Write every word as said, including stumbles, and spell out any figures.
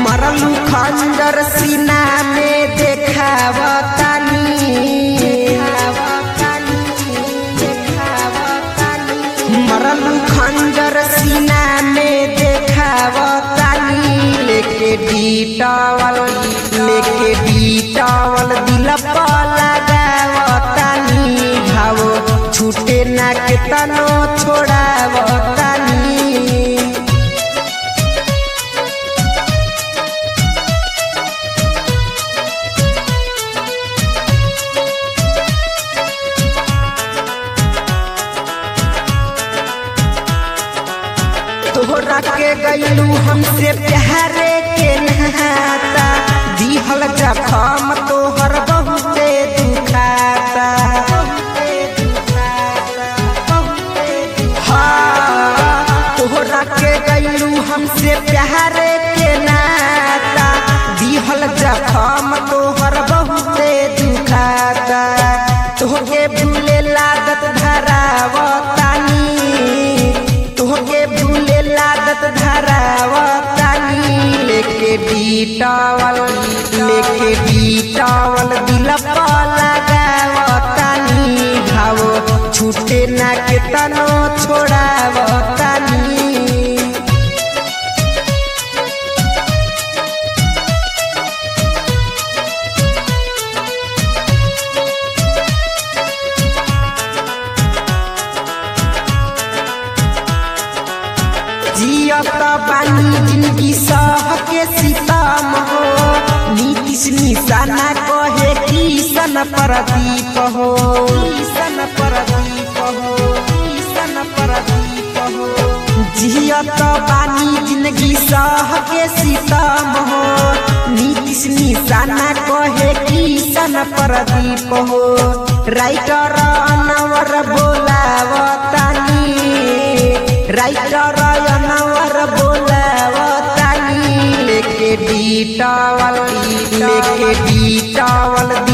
मरलू खंजर सीना में देखावतानी मरलू खंजर सीना में देखावतानी लेके बीटावल लेके बीटावल दिल पर लगावतानी घाव छूटे ना के तनो छोड़ावतानी। तोहरा के गईलू हमसे प्यारे के नहाता दिहल जखम तोहर बहुते दुखाता हाँ तोहरा के गईलू हमसे प्यारे के नाता दिहल जखम तोहर बहुते दुखाता तोहके भूले लागत धरावतानी तोहके भूले लागत धरावतानी लेके बीटावल लेके बीटावल दिल पर लगावतानी घाव छूटे ना के तनो छोड़ावतानी। जियत बानी जिंदगी सह के सीतम हो नीतीश निशाना कहे किसन प्रदीप हो किसन प्रदीप हो किसन प्रदीप हो जियत बानी जिंदगी सह के सीतम हो नीतीश निशाना कहे किसन प्रदीप हो राइटर अनवर बोलावतानी राइटर अनवर बोलावतानी लेके बीटावल लेके बीटावल